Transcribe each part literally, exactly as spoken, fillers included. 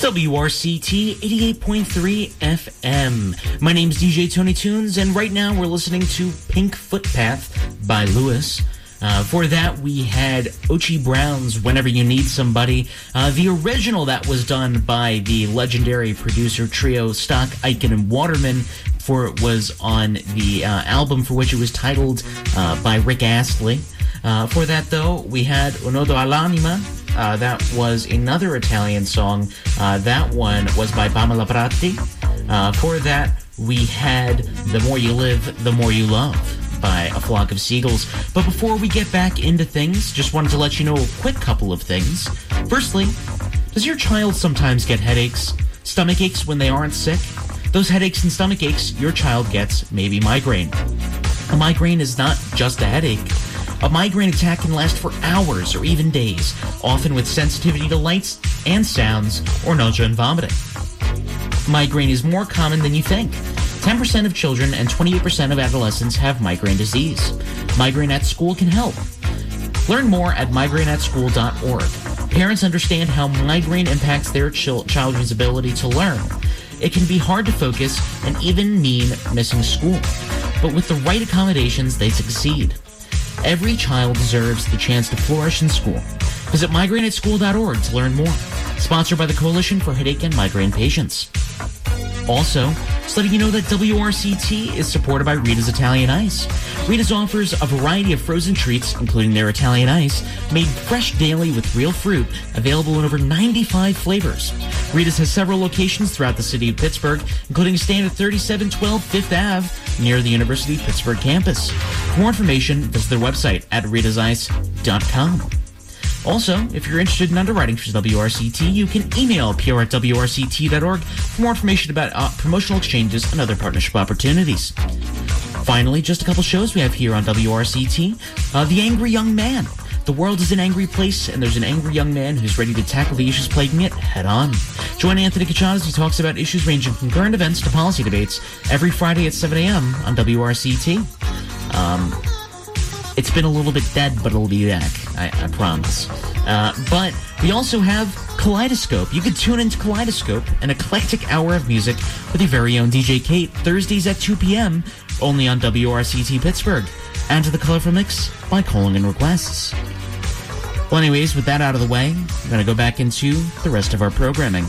W R C T eighty-eight point three F M. My name's D J Tony Tunes, and right now we're listening to Pink Footpath by Lewis. Uh, for that, we had Ochi Brown's Whenever You Need Somebody. Uh, the original that was done by the legendary producer trio Stock, Aiken, and Waterman for it was on the uh, album for which it was titled uh, by Rick Astley. Uh, for that, though, we had Unodo all'anima. Uh, that was another Italian song. Uh, that one was by Pamela Prati. Uh, for that, we had The More You Live, The More You Love by A Flock of Seagulls. But before we get back into things, just wanted to let you know a quick couple of things. Firstly, does your child sometimes get headaches, stomach aches when they aren't sick? Those headaches and stomach aches your child gets may be migraine. A migraine is not just a headache. A migraine attack can last for hours or even days, often with sensitivity to lights and sounds or nausea and vomiting. Migraine is more common than you think. ten percent of children and twenty-eight percent of adolescents have migraine disease. Migraine at School can help. Learn more at migraine at school dot org. Parents understand how migraine impacts their chil- children's ability to learn. It can be hard to focus and even mean missing school. But with the right accommodations, they succeed. Every child deserves the chance to flourish in school. Visit migraine at school dot org to learn more. Sponsored by the Coalition for Headache and Migraine Patients. Also, just letting you know that W R C T is supported by Rita's Italian Ice. Rita's offers a variety of frozen treats, including their Italian Ice, made fresh daily with real fruit, available in over ninety-five flavors. Rita's has several locations throughout the city of Pittsburgh, including a stand at thirty-seven twelve Fifth Avenue near the University of Pittsburgh campus. For more information, visit their website at ritas ice dot com. Also, if you're interested in underwriting for W R C T, you can email P R at W R C T dot org for more information about uh, promotional exchanges and other partnership opportunities. Finally, just a couple shows we have here on W R C T. Uh, The Angry Young Man. The world is an angry place, and there's an angry young man who's ready to tackle the issues plaguing it head on. Join Anthony Cacciano as he talks about issues ranging from current events to policy debates every Friday at seven a.m. on W R C T. Um... It's been a little bit dead, but it'll be back. I, I promise. Uh, but we also have Kaleidoscope. You can tune into Kaleidoscope, an eclectic hour of music with your very own D J Kate, Thursdays at two p.m., only on W R C T Pittsburgh. And to the Colorful Mix by Calling in Requests. Well, anyways, with that out of the way, we're going to go back into the rest of our programming.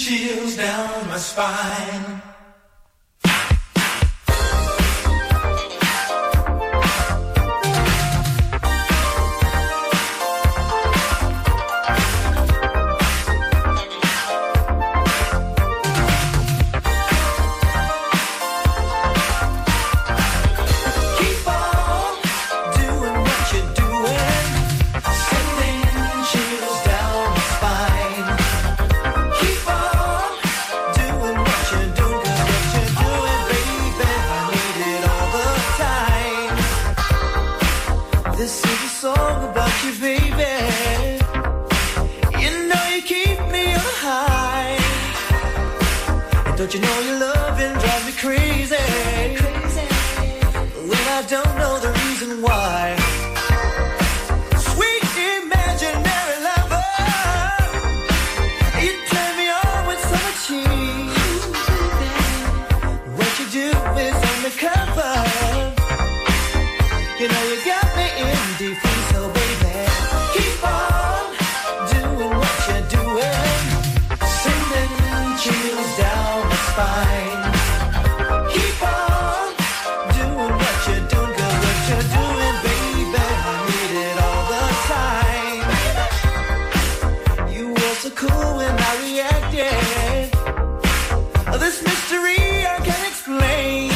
chills down my spine. Don't you know your loving drives me crazy, crazy when I don't know the reason why. Sweet imaginary lover, you turn me on with so much ease. What you do is undercover. You know you got me in deep freeze, so baby, keep on doing what you're doing, sending chills down my spine. Keep on doing what you're doing, 'cause what you're doing, baby, I need it all the time. You were so cool when I reacted. This mystery I can't explain,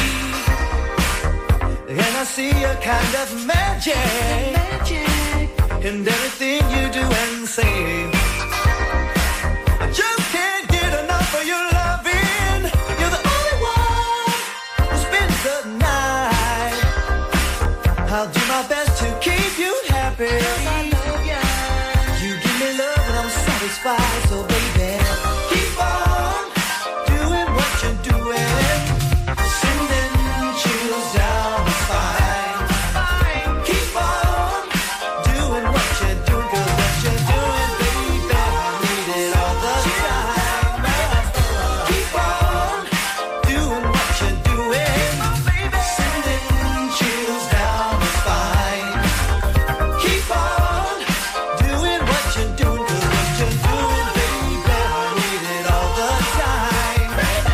and I see a kind of magic, magic in everything you do and say. I just can't get enough of your loving. You're the only one who spends the night. I'll do my best to keep you happy. I love ya. You give me love and I'm satisfied. So baby, keep on doing what you're doing, sending chills down the spine. Keep on doing what you're doing, 'cause what you're doing, baby, I need it all the time. Keep on doing what you're doing, sending chills down the spine. Keep on doing what you're doing, 'cause what you're doing, baby, I need it all the time.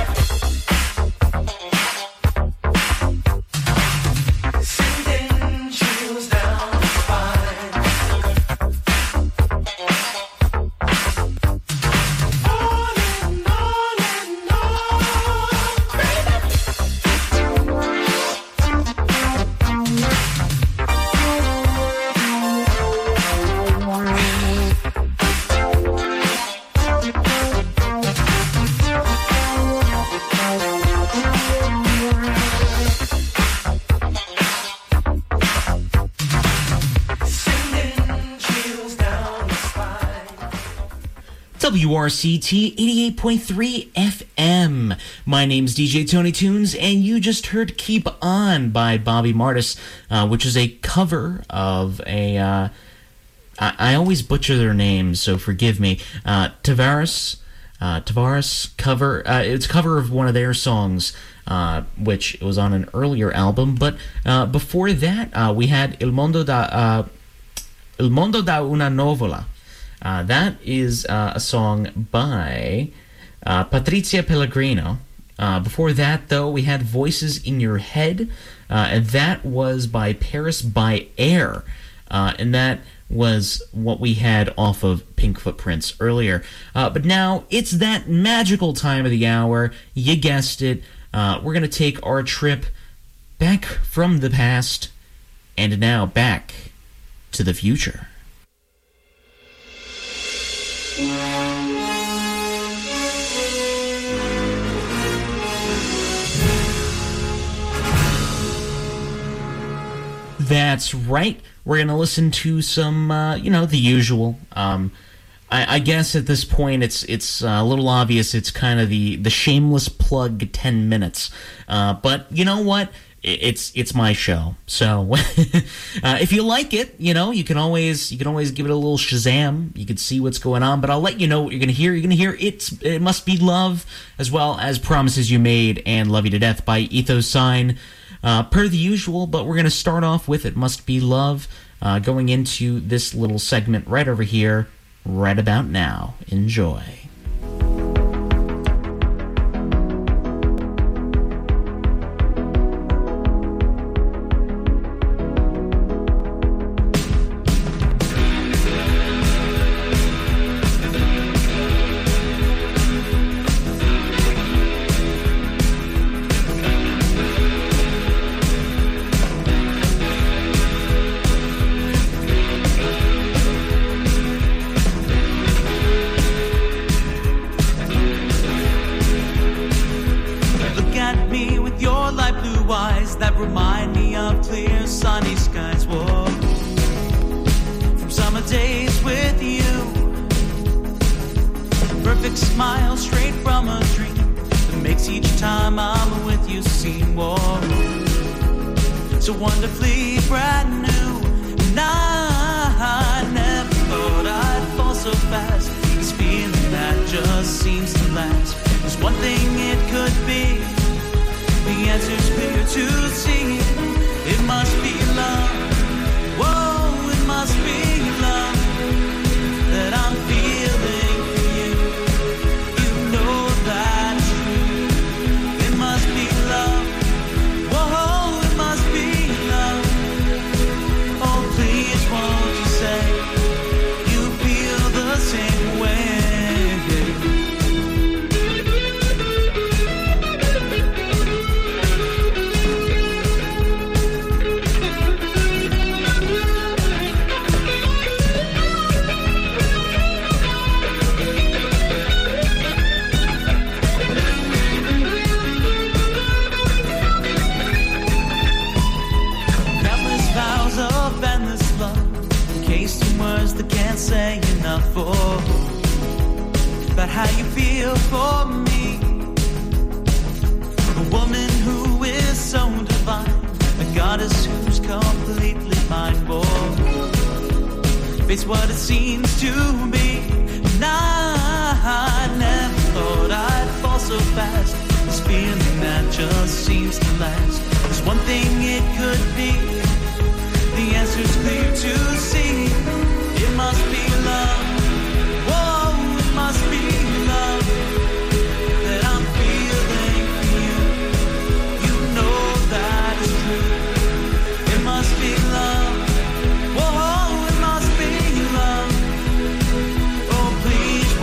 Sending chills down the spine. On and on and on, sending chills down the spine. W R C T eighty-eight point three F M. My name's D J Tony Tunes, and you just heard Keep On by Bobby Martis, uh, which is a cover of a, uh, I, I always butcher their names, so forgive me, uh, Tavares, uh, Tavares cover, uh, it's a cover of one of their songs, uh, which was on an earlier album, but uh, before that, uh, we had Il Mondo da, uh, Il Mondo da una Nuvola. Uh, that is uh, a song by uh, Patrizia Pellegrino. Uh, before that, though, we had Voices in Your Head, uh, and that was by Paris by Air, uh, and that was what we had off of Pink Footprints earlier. Uh, but now, it's that magical time of the hour, you guessed it, uh, we're going to take our trip back from the past, and now back to the future. That's right. We're going to listen to some, uh, you know, the usual. Um, I, I guess at this point it's it's uh, a little obvious. It's kind of the, the shameless plug ten minutes. Uh, but you know what? It's it's my show, so uh, if you like it, you know you can always you can always give it a little Shazam. You can see what's going on, but I'll let you know what you're gonna hear. You're gonna hear "It's It Must Be Love," as well as "Promises You Made" and "Love You to Death" by Ethos Sign, uh, per the usual. But we're gonna start off with "It Must Be Love," uh, going into this little segment right over here, right about now. Enjoy. perfect smile straight from a dream that makes each time I'm with you seem more so wonderfully brand new. And I never thought I'd fall so fast. This feeling that just seems to last. There's one thing it could be. The answer's clear to see. It must be love. Whoa, it must be love that I'm feeling for you. You know that's true. It must be love. Whoa, it must be love. Oh, please won't you say you feel the same way? Say enough for about how you feel for me, a woman who is so divine, a goddess who's completely mine. Boy, it's what it seems to be. And I never thought I'd fall so fast. This feeling that just seems to last. There's one thing it could be. The answer's clear to see. It must be love. Whoa, it must be love that I'm feeling for you. You know that is true. It must be love. Whoa, it must be love. Oh, please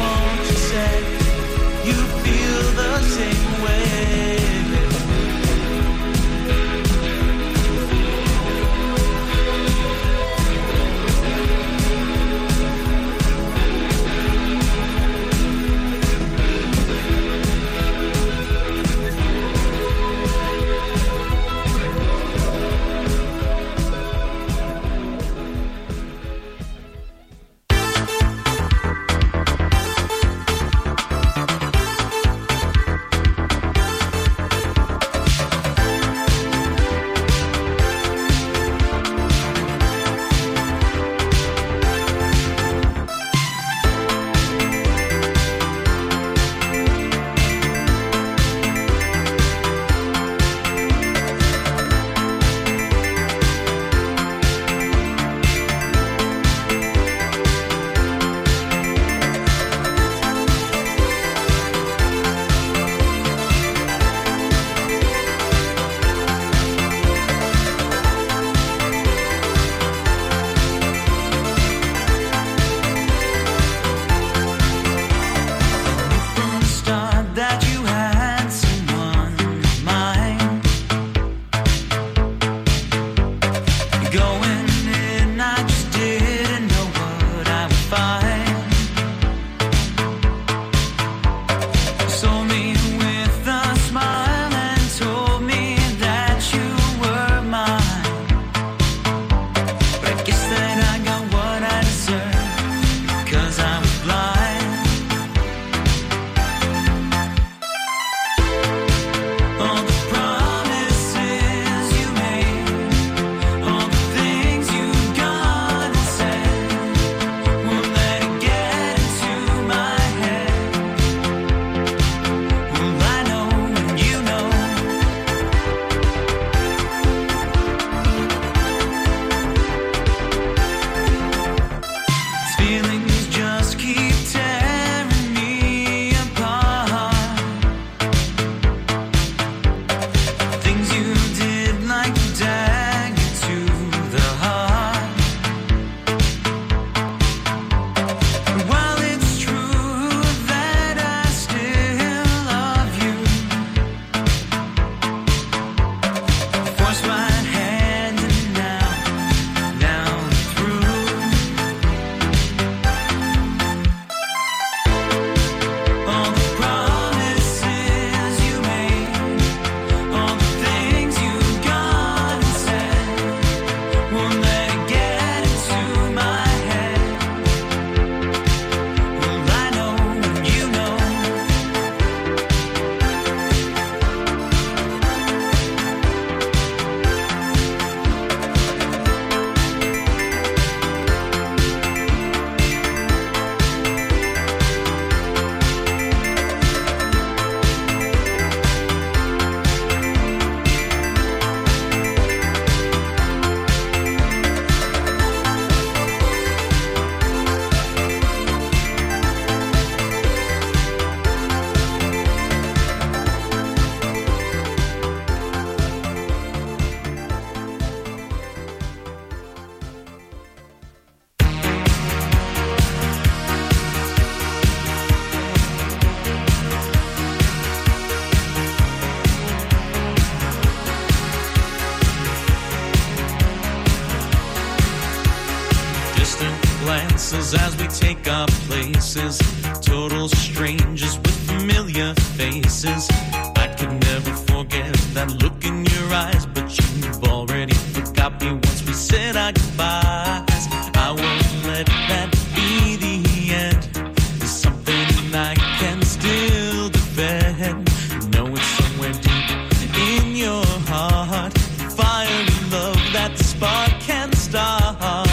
faces. I could never forget that look in your eyes, but you've already forgot me once we said our goodbyes. I won't let that be the end. There's something I can still defend. Know it's somewhere deep in your heart, fire and love that the spark can start.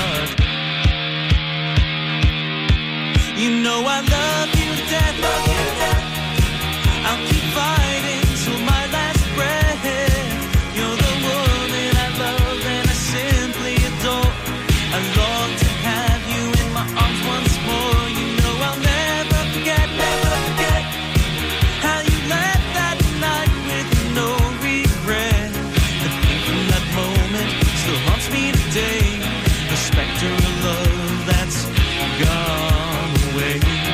You know I love you to death, love you to death. I'll keep fighting till my last breath. You're the woman I love and I simply adore. I long to have you in my arms once more. You know I'll never forget, never forget how you left that night with no regret. The pain from that moment still haunts me today. The specter of love that's gone away.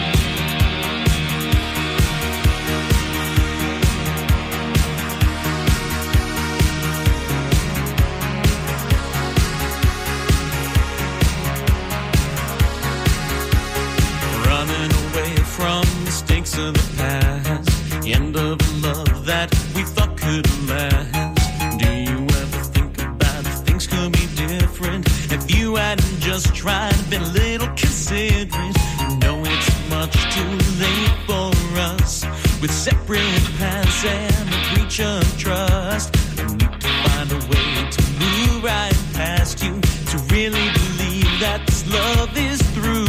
Running away from mistakes of the past, the end of a love that we thought could last. Do you ever think about if things could be different? If you hadn't just tried, been a little considerate. You know it's much too late for us, with separate paths and a breach of trust. I need to find a way to move right past you, to really believe that this love is through.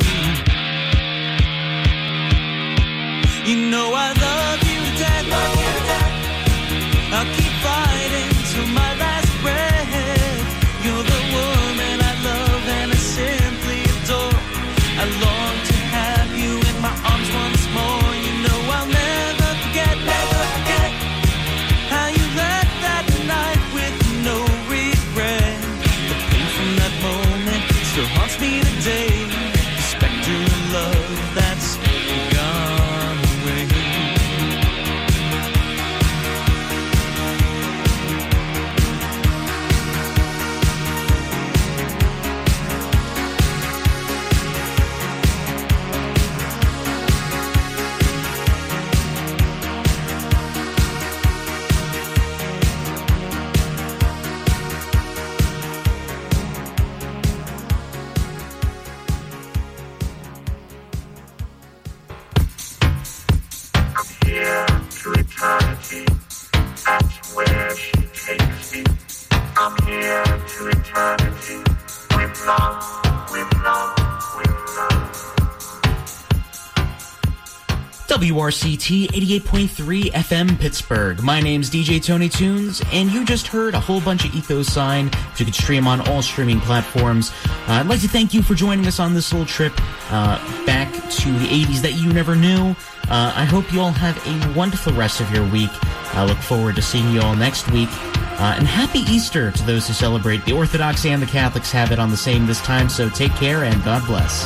You know I love you to death, love you to death. I'll keep fighting till my last breath. You're the woman I love and I simply adore. I long to have you in my arms once more. You know I'll never forget, never forget how you left that night with no regret. The pain from that moment still haunts me today. The specter of love that's gone away. Here to eternity, that's where she takes me. I'm here to eternity, with love, with love, with love. W R C T eighty-eight point three F M Pittsburgh. My name's D J Tony Tunes, and you just heard a whole bunch of EthoSign, which you can stream on all streaming platforms. Uh, I'd like to thank you for joining us on this little trip uh, back to the eighties that you never knew. Uh, I hope you all have a wonderful rest of your week. I look forward to seeing you all next week. Uh, and happy Easter to those who celebrate. The Orthodox and the Catholics have it on the same this time, so take care and God bless.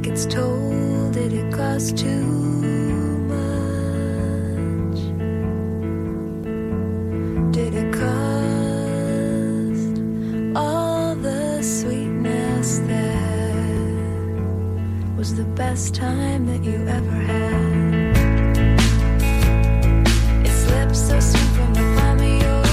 gets told that it costs too much. Did it cost all the sweetness that was the best time that you ever had? It slips so sweet from the palm of your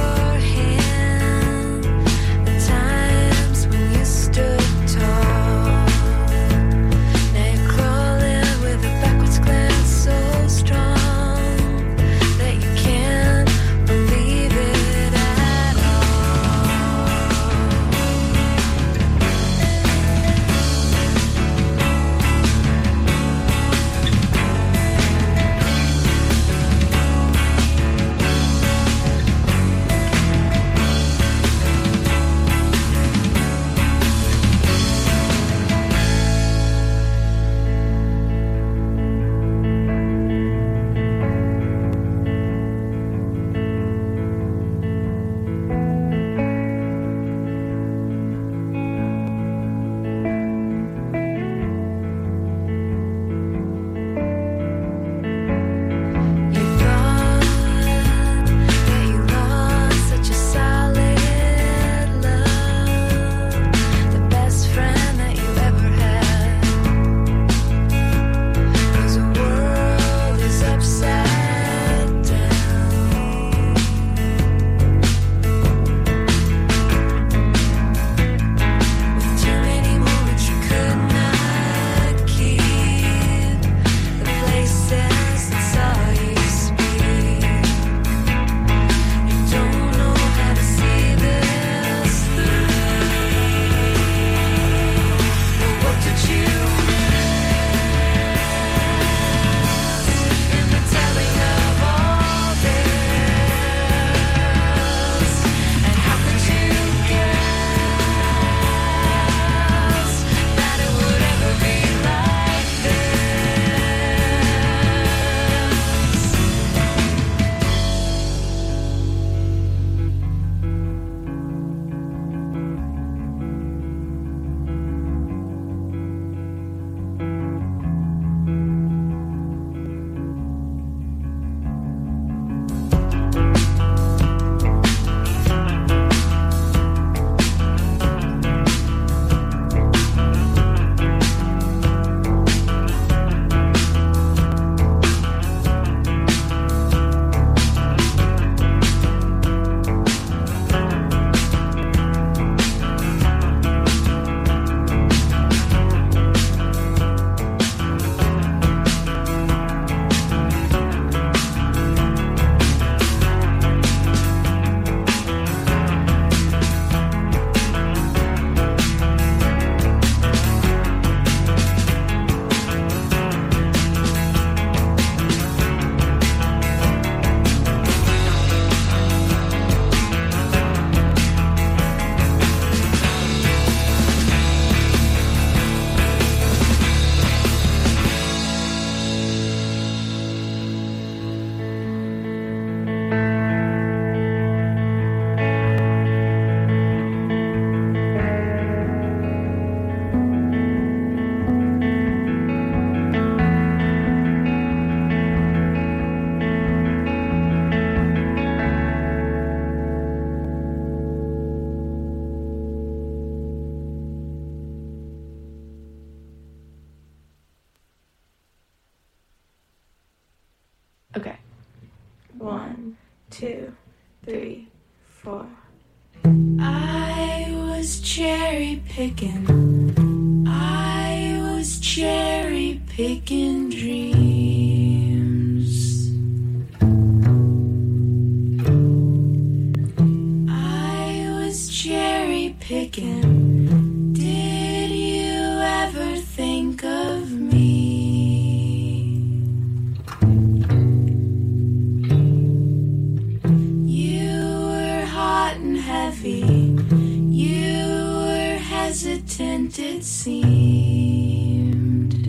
hand. The times when you stood tall. Now you're crawling with a backwards glance so strong that you can't believe it at all. You thought that you lost such a solid love, the best friend that you ever had. 'Cause the world is upside down. With too many moments you could not keep, the places that saw you speak. You don't know how to see this through. But what did you miss in the telling of all this? And how could you guess that it would ever be like this? Okay. One, two, three, four. I was cherry picking. I was cherry picking dreams. I was cherry picking. Did you ever think of me? You were hot and heavy. You were hesitant, it seemed.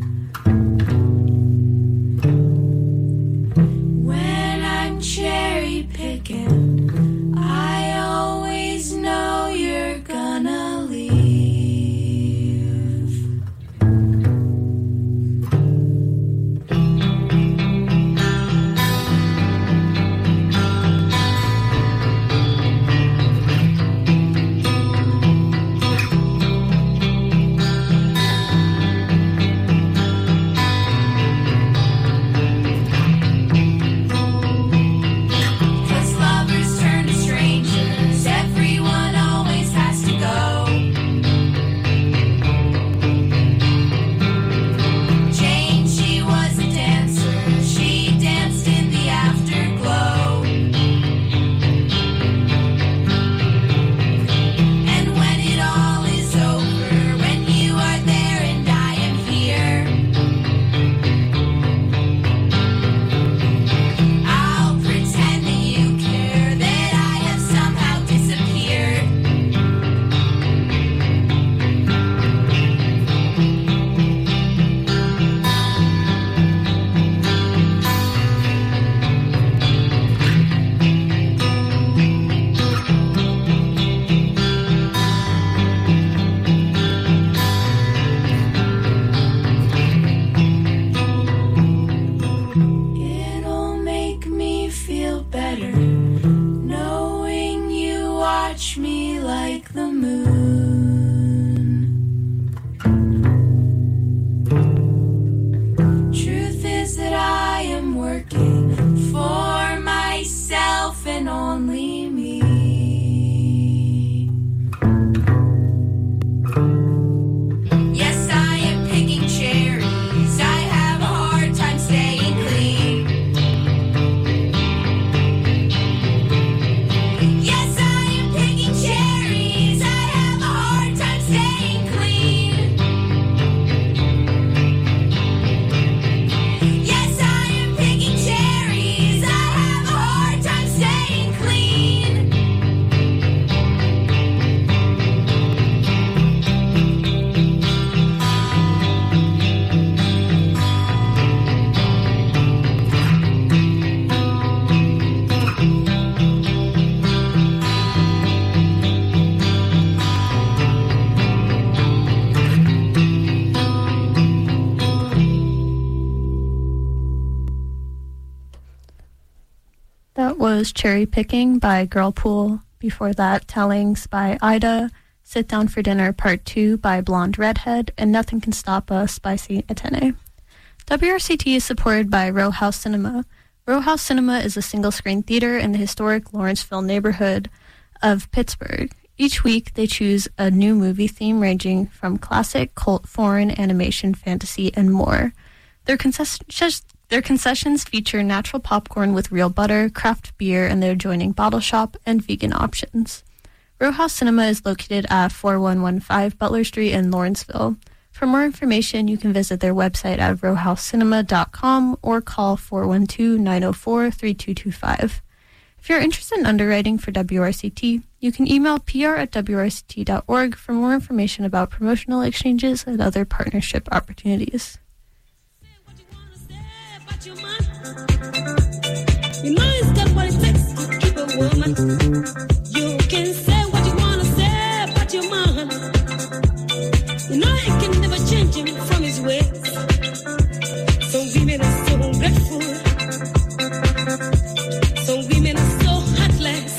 When I'm cherry picking, I always know you're gonna leave. watch me like the moon. Truth is that I am working for myself and only me. Yes, I am picking cherries. I have a hard time staying clean. Yes, I am picking cherries. I have a hard time staying clean. Yes, I am picking cherries. I have a hard time staying clean. That was Cherry Picking by Girlpool. Before that, Tellings by Ida, Sit Down for Dinner Part two by Blonde Redhead, and Nothing Can Stop Us by Saint Atene. W R C T is supported by Row House Cinema. Row House Cinema is a single-screen theater in the historic Lawrenceville neighborhood of Pittsburgh. Each week, they choose a new movie theme ranging from classic, cult, foreign, animation, fantasy, and more. Their concessions Their concessions feature natural popcorn with real butter, craft beer, and their adjoining bottle shop, and vegan options. Row House Cinema is located at forty-one fifteen Butler Street in Lawrenceville. For more information, you can visit their website at row house cinema dot com or call four one two, nine oh four, three two two five. If you're interested in underwriting for W R C T, you can email p r at w r c t dot org for more information about promotional exchanges and other partnership opportunities. You know it's got what it takes to keep a woman. You can say what you wanna say about your man. You know you can never change him from his ways. Some women are so ungrateful. Some women are so heartless.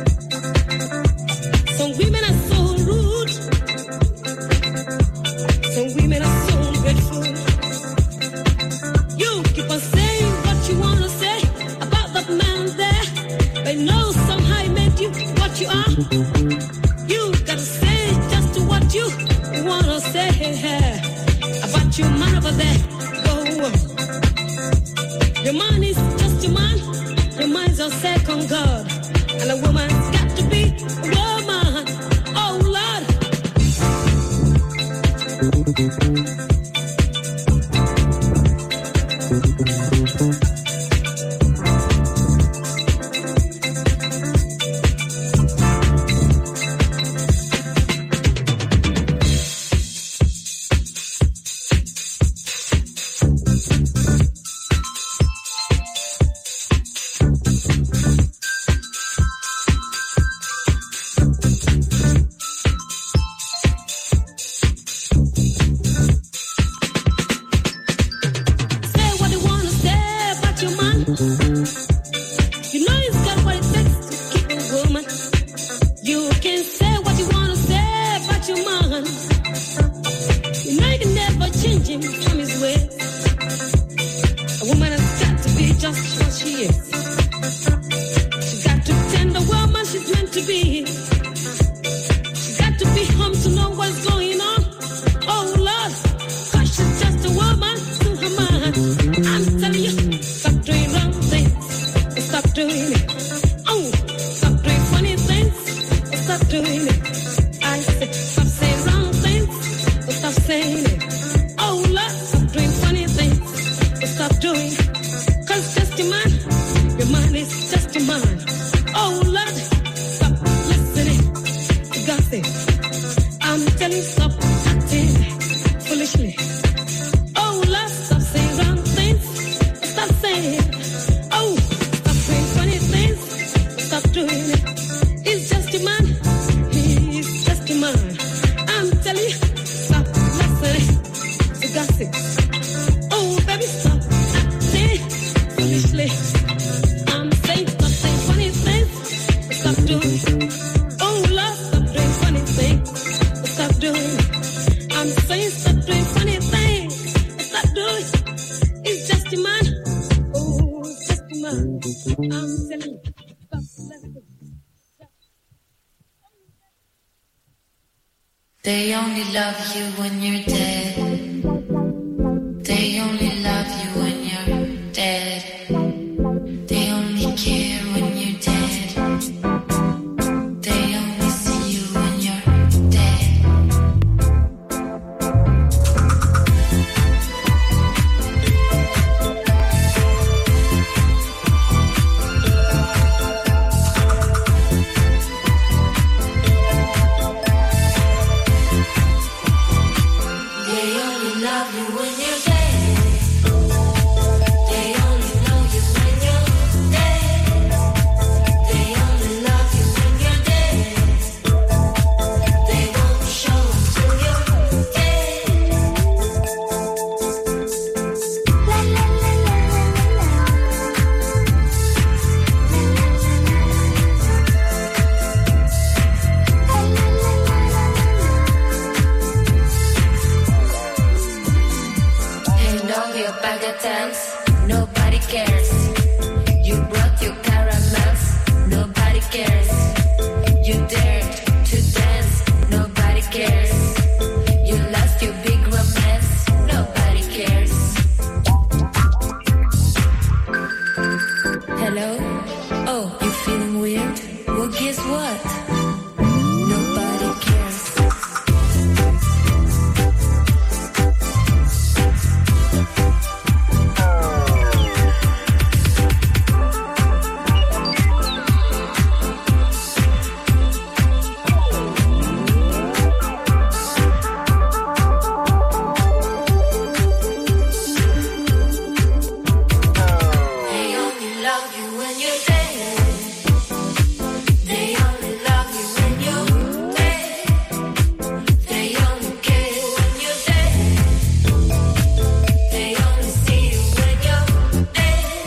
Some women are so rude. Some women are so ungrateful. You keep on saying what you wanna say about that man there, but no, somehow he made you what you are. You gotta say just what you wanna say about your man over there. Go on. Your man is just your man. Your man's your second God, and a woman's got to be a woman. Oh Lord. Say what you wanna say about your man. You know he's got what it takes to keep a woman. You can say what you wanna say about your man. You know you can never change him from his ways. A woman has got to be just what she is. She's got to tend the woman she's meant to be. She's got to be home to know what's going on. Oh Lord, 'cause she's just a woman to her man. I'm telling you, stop doing wrong things. Stop doing it. Oh, stop doing funny things. Stop doing it. I say, stop saying wrong things. Stop saying it. Oh Lord, stop doing funny things. Stop doing it. 'Cause just your man, your man is just your man. Oh Lord, stop listening to gossip. I'm telling you, stop acting foolishly. Oh Lord, stop saying wrong things. Stop saying. Oh, stop doing funny things. Stop doing it. He's just your man. He's just your man. I'm telling you, stop listening to gossip. Oh, baby, stop acting foolishly. I'm saying, stop saying funny things. Stop doing it. Oh, They only love you when you're dead. They only love you when you're dead. They only care when you're dead. They only see you when you're dead. They only love you when you're dead. They only know you when you're dead. They only love you when you're dead. They won't show until you're dead. La la la la And all your bag of thanks, nobody cares. You brought your caramels, nobody cares. You dared to dance, nobody cares. You lost your big romance, nobody cares. Hello? Oh, you feeling weird? Well, guess what? Nobody cares. They only love you when you're dead. They only love you when you're dead. They only care when you're dead. They only see you when you're dead.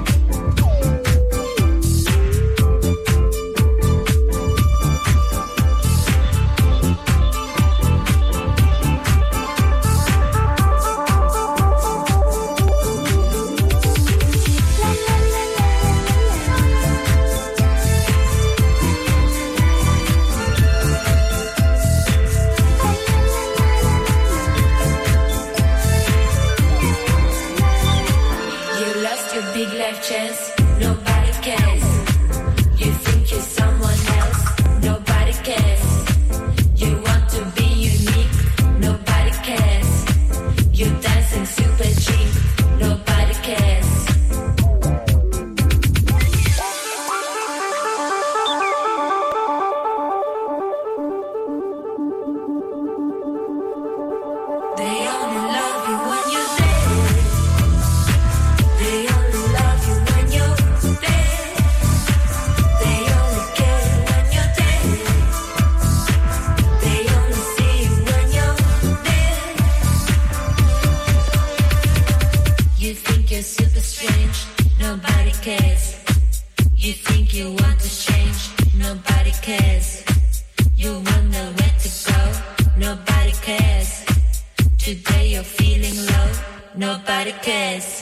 You lost your big life chance, nobody cares. You think you're someone else, nobody cares. You want to be unique, nobody cares. You're dancing super cheap, nobody cares. They only love you when you're dead. They only love you when you're dead. They only care when you're dead. They only see you when you're dead. You think you're super strange, nobody cares. You think you want to change, nobody cares. You wonder where to go, nobody cares. Today you're feeling low, nobody cares.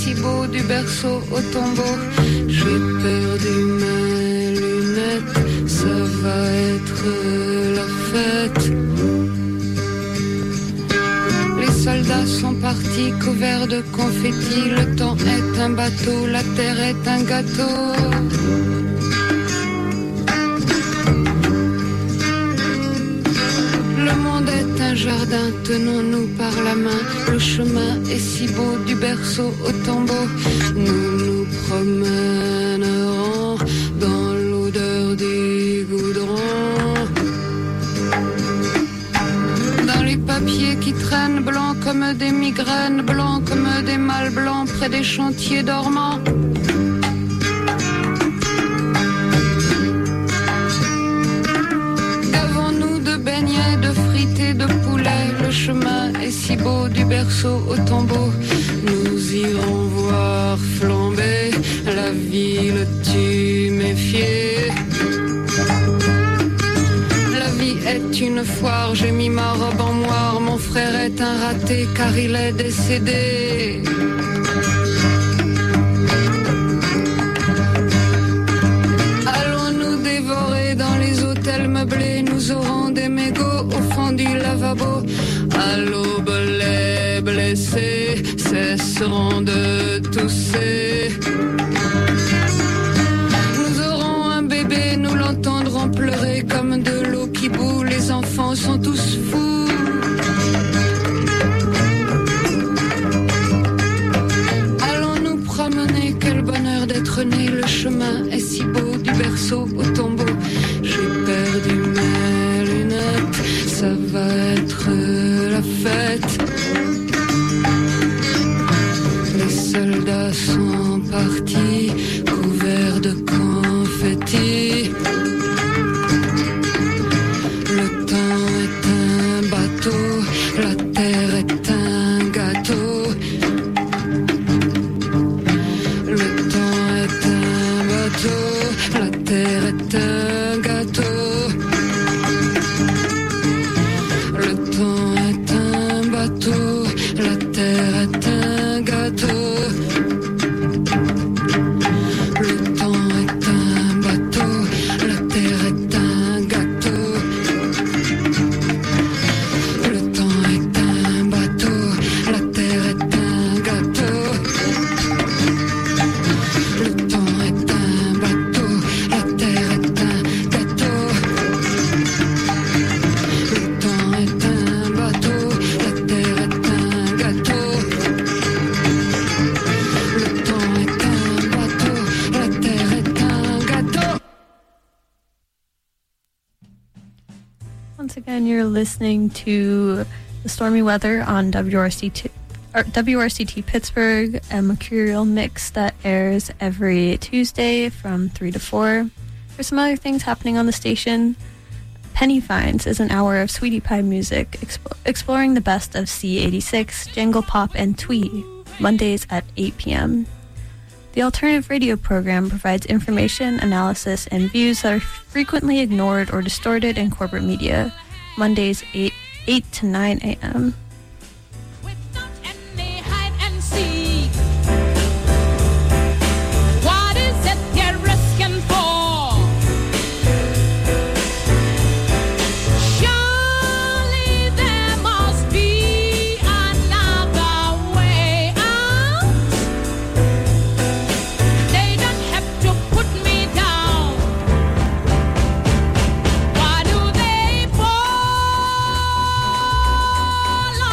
si beau du berceau au tombeau. J'ai perdu mes lunettes, ça va être la fête. Les soldats sont partis couverts de confettis. Le temps est un bateau, la terre est un gâteau. Le monde est un jardin, tenons-nous par la main. Le chemin est si beau du berceau au tombeau. Nous nous promènerons dans l'odeur du goudron. Dans les papiers qui traînent, blancs comme des migraines, blancs comme des mâles blancs près des chantiers dormants. De frites de poulet, le chemin est si beau du berceau au tombeau. Nous irons voir flamber la ville tuméfiée. La vie est une foire, j'ai mis ma robe en moire. Mon frère est un raté car il est décédé. Allons-nous dévorer dans les hôtels meublés? Nous aurons des mégots au fond du lavabo. À l'aube, les blessés cesseront de tousser. Nous aurons un bébé, nous l'entendrons pleurer comme de l'eau qui bout. Les enfants sont tous fous. Allons nous promener, quel bonheur d'être né. Le chemin est si beau du berceau au tombeau. J'ai perdu mes lunettes, ça va être la fête. Les soldats sont partis, couverts de confettis. Le temps est un bateau, la terre est un gâteau. Le temps est un bateau, la terre est un gâteau. Le temps est un bateau, la terre est un gâteau. Le temps est un bateau, la terre est un gâteau. Le temps est un bateau, la terre est un gâteau. Le temps est un bateau, la terre est un gâteau. Le temps est un bateau, la terre est un gâteau. Le temps est un bateau, la terre est un gâteau. Once again, you're listening to the stormy weather on W R C T, or W R C T Pittsburgh, a mercurial mix that airs every Tuesday from three to four. For some other things happening on the station, Penny Finds is an hour of sweetie pie music, expo- exploring the best of C eighty-six, Jangle Pop, and Twee, Mondays at eight p.m. The alternative radio program provides information, analysis, and views that are frequently ignored or distorted in corporate media, Mondays eight, eight to nine a.m. What is it you're risking for? Surely there must be another way out. They don't have to put me down. Why do they fall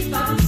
Bye.